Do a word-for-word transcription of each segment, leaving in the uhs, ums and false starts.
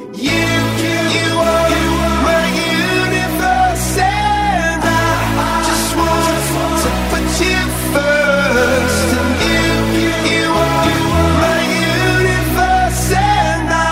You, you are my universe, and I just want to put you first. And you, you are my universe, and I.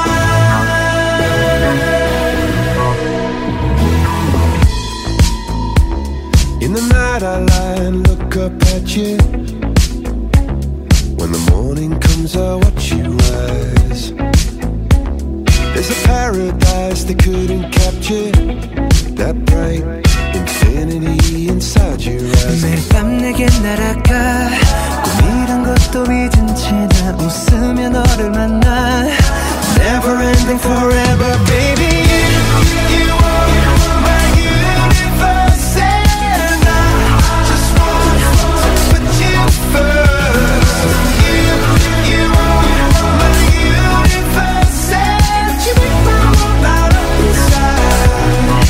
In the night I lie and look up at you. When the morning comes I watch you rise. There's a paradise they couldn't capture, that bright infinity inside your eyes. 매일 밤 내게 날아가 꿈이란 것도 잊은 채 나 웃으며 너를 만나. Never ending forever baby. You are my universe, and I just want to put you first. You, you are my universe, and you make my world light up inside.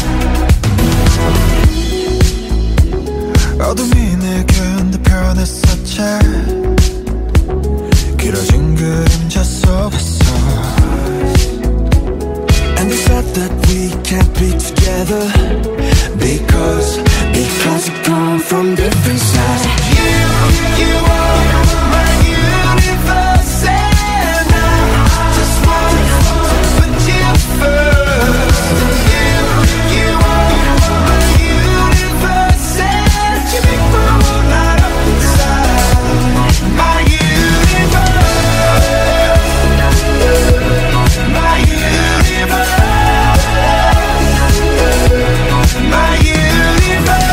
어둠이 내게 변했었지. 길어진 그림자 속에서. And they said that we can't be together Because, because we come from different sides. You, you are my universe, and I just want to put you first. You, you are my universe, and you make my world light up inside. My universe, my universe, my universe.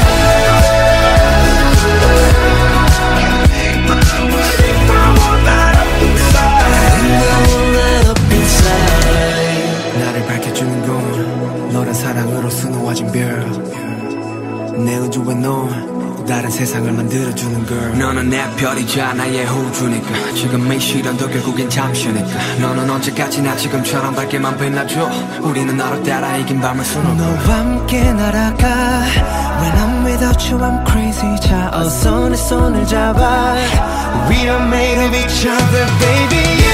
나를 밝혀주는 건 너란 사랑으로 수놓아진 별. 내 우주에 넌 또 다른 세상을 만들어주는 girl. 너는 내 별이자 나의 호주니까 지금 이 시련도 결국엔 잠시니까 너는 언제까지나 지금처럼 밝게만 빛나줘. 우리는 너를 따라 이긴 밤을 수놓고 너와 함께 날아가. When I'm without you I'm crazy. 자 어서 내 손을 잡아. We are made of each other baby.